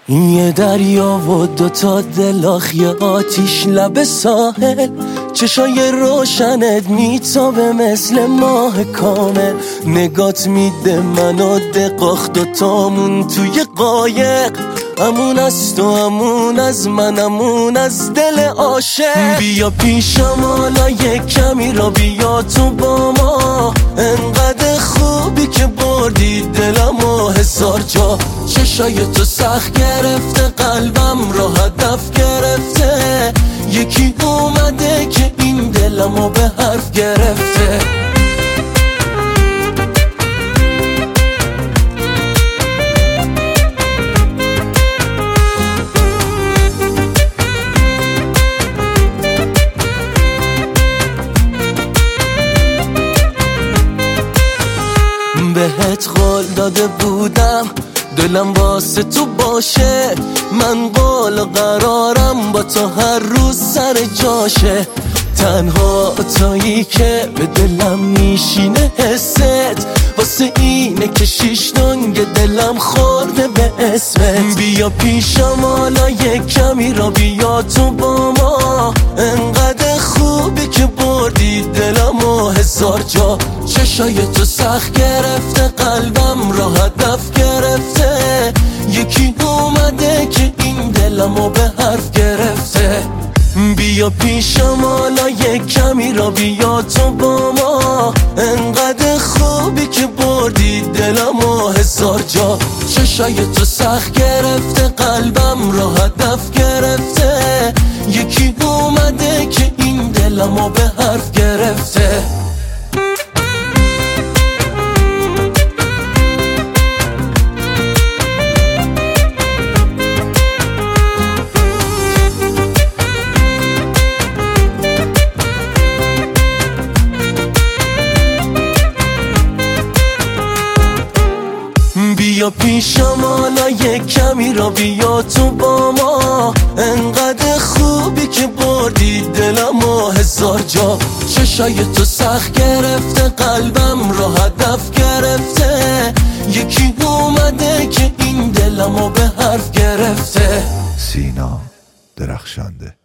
یه دریا و دوتا دلاخ، یه آتیش لب ساحل، چشای روشنت میتابه مثل ماه کامل. نگات میده منو دقاخ، دوتامون توی قایق، امون از تو، امون از من، امون از دل عاشق. بیا پیشم حالا یک کمی را بیا تو با ما، انقدر خوبی که بردی دلم و هزار جا. چشای تو سخت گرفته، قلبم را هدف گرفته، یکی اومده که این دلمو به حرف گرفته. بهت قول داده بودم دلم واسه تو باشه، من قول قرارم با تو هر روز سر جاشه. تنها تویی که به دلم میشینه حست، واسه اینه که شیش دنگ دلم خورده به اسمت. بیا پیشم حالا یک کمی را بیا تو با ما، انقدر خوبی که بردی دلم و هزار جا. چشای تو سخت گرفته، قلبم را هدف گرفته، یکی اومده که این دلمو به حرف گرفته. بیا پیشم حالا یک کمی را بیا تو با ما، انقدر خوبی که بردی دلم و هزار جا. چشای تو سخت گرفته، قلبم را هدف گرفته، یکی اومده که این دلمو به حرف گرفته. بیا پیشم حالا یک کمی را بیا تو با ما، انقدر خوبی که بردی دلم و هزار جا. چشای تو سخت گرفته، قلبم را هدف گرفته، یکی اومده که این دلمو به حرف گرفته. سینا درخشنده.